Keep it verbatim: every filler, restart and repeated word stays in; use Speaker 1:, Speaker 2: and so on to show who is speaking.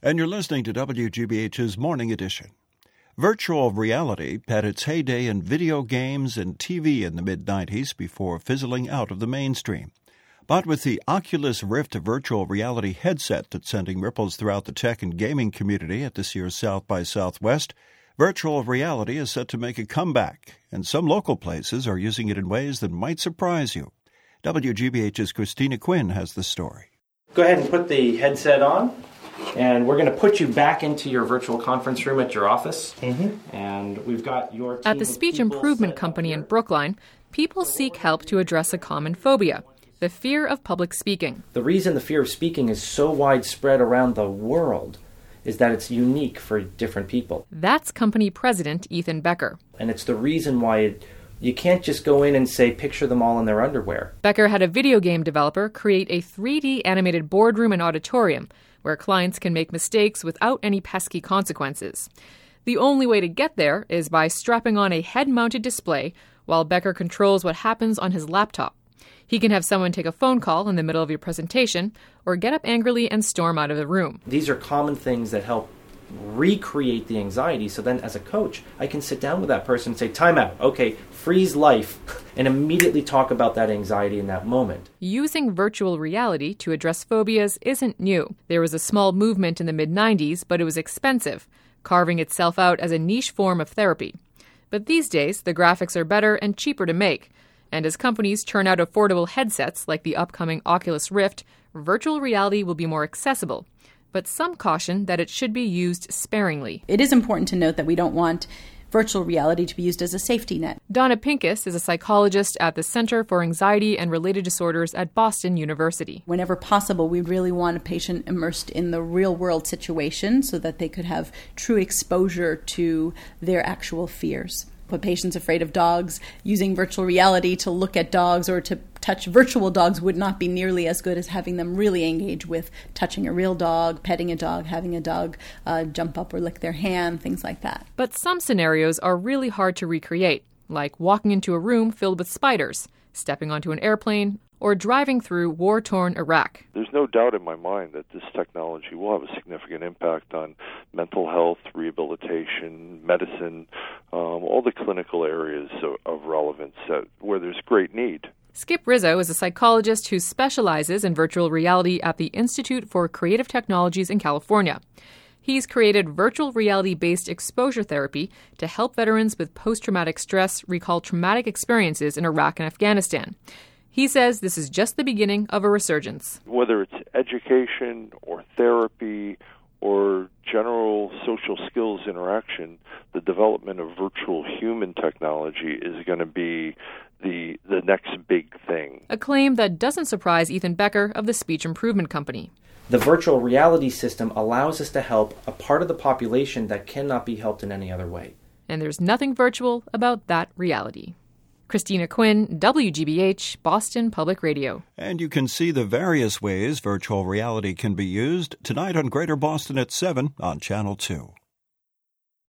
Speaker 1: and you're listening to W G B H's Morning Edition. Virtual reality had its heyday in video games and T V in the mid nineties before fizzling out of the mainstream. But with the Oculus Rift virtual reality headset that's sending ripples throughout the tech and gaming community at this year's South by Southwest, virtual reality is set to make a comeback, and some local places are using it in ways that might surprise you. W G B H's Christina Quinn has the story.
Speaker 2: Go ahead and put the headset on, and we're going to put you back into your virtual conference room at your office. Mm-hmm. And we've got your team
Speaker 3: At the Speech Improvement Company in Brookline, people seek help to address a common phobia, the fear of public speaking.
Speaker 2: The reason the fear of speaking is so widespread around the world is that it's unique for different people.
Speaker 3: That's company president Ethan Becker.
Speaker 2: And it's the reason why it, you can't just go in and say, picture them all in their underwear.
Speaker 3: Becker had a video game developer create a three D animated boardroom and auditorium where clients can make mistakes without any pesky consequences. The only way to get there is by strapping on a head-mounted display while Becker controls what happens on his laptop. He can have someone take a phone call in the middle of your presentation or get up angrily and storm out of the room.
Speaker 2: These are common things that help recreate the anxiety, so then as a coach, I can sit down with that person and say, time out, okay, freeze life, and immediately talk about that anxiety in that moment.
Speaker 3: Using virtual reality to address phobias isn't new. There was a small movement in the mid nineties, but it was expensive, carving itself out as a niche form of therapy. But these days, the graphics are better and cheaper to make. And as companies churn out affordable headsets like the upcoming Oculus Rift, virtual reality will be more accessible. But some caution that it should be used sparingly.
Speaker 4: It is important to note that we don't want virtual reality to be used as a safety net.
Speaker 3: Donna Pincus is a psychologist at the Center for Anxiety and Related Disorders at Boston University.
Speaker 4: Whenever possible, we really want a patient immersed in the real-world situation so that they could have true exposure to their actual fears. But patients afraid of dogs, using virtual reality to look at dogs or to touch virtual dogs would not be nearly as good as having them really engage with touching a real dog, petting a dog, having a dog uh, jump up or lick their hand, things like that.
Speaker 3: But some scenarios are really hard to recreate, like walking into a room filled with spiders, stepping onto an airplane, or driving through war-torn Iraq.
Speaker 5: There's no doubt in my mind that this technology will have a significant impact on mental health, rehabilitation, medicine, um, all the clinical areas of, of relevance uh, where there's great need.
Speaker 3: Skip Rizzo is a psychologist who specializes in virtual reality at the Institute for Creative Technologies in California. He's created virtual reality-based exposure therapy to help veterans with post-traumatic stress recall traumatic experiences in Iraq and Afghanistan. He says this is just the beginning of a resurgence.
Speaker 5: Whether it's education or therapy or general social skills interaction, the development of virtual human technology is going to be the the next big thing.
Speaker 3: A claim that doesn't surprise Ethan Becker of the Speech Improvement Company.
Speaker 2: The virtual reality system allows us to help a part of the population that cannot be helped in any other way.
Speaker 3: And there's nothing virtual about that reality. Christina Quinn, W G B H, Boston Public Radio.
Speaker 1: And you can see the various ways virtual reality can be used tonight on Greater Boston at seven on Channel two.